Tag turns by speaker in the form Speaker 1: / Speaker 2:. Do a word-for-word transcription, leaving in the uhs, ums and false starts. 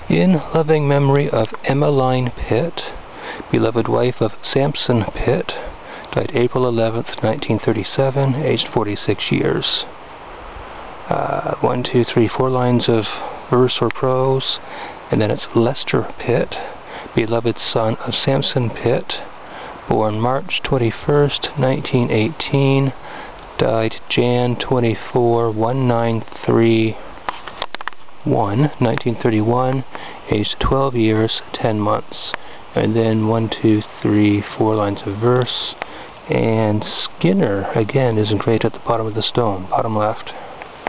Speaker 1: In loving memory of Emmeline Pitt, beloved wife of Sampson Pitt, died April eleventh, nineteen thirty-seven, aged forty-six years. Uh, one, two, three, four lines of verse or prose, and then it's Lester Pitt, beloved son of Sampson Pitt, born March twenty-first, nineteen eighteen, died January twenty-fourth, nineteen thirty-one, nineteen thirty-one, aged twelve years, ten months. And then one, two, three, four lines of verse. And Skinner, again, is engraved at the bottom of the stone, bottom left.